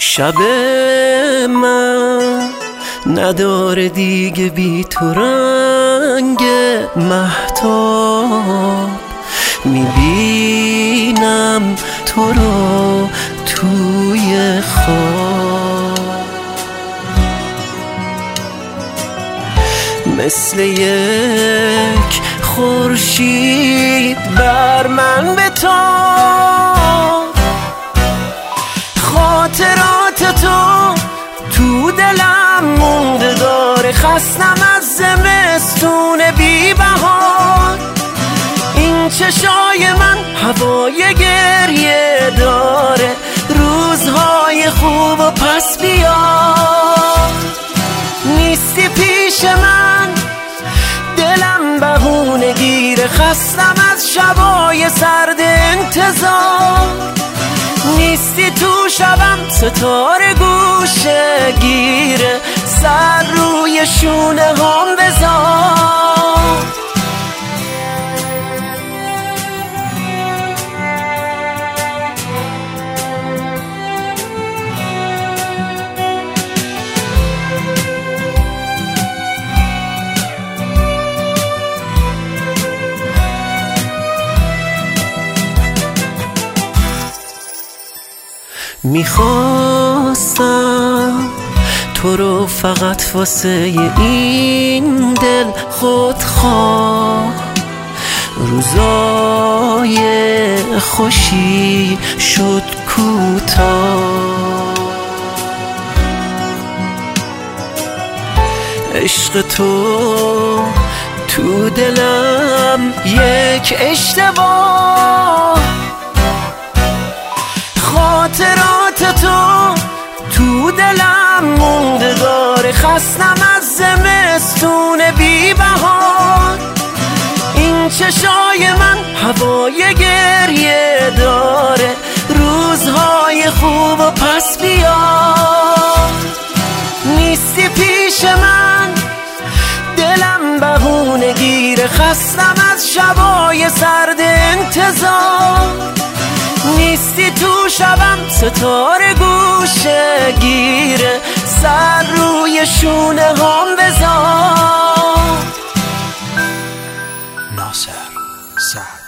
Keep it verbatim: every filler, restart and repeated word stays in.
شب من نداره دیگه بی تو رنگ مهتاب، میبینم تو رو توی خواب، مثل یک خورشید بر من بتاب. خاطرات تو تو دلم مونده داره، خستم از زمستون بی بهار. این چشای من هوای گریه داره، روزهای خوب و پس بیار. نیستی پیش من دلم بهونه گیره، خستم از شبای سرد انتظار. نیستی تو شبم ستاره گوشه گیره، سر روی شونه هم بذار. میخواستم تو رو فقط واسه این دل خودخواه، روزای خوشی شد کوتاه. عشق تو تو دلم یک اشتباه، خاطرات تو تو دلم مونده داره، خستم از زمستون بی بهار. این چشای من هوای گریه داره، روزهای خوب و پس بیار. نیستی پیش من دلم بهونه گیره، خستم از شبای سرد انتظار. نیستی تو شبم ستاره گوشه گیره، سر روی شونه هم بذار. ناصر سعد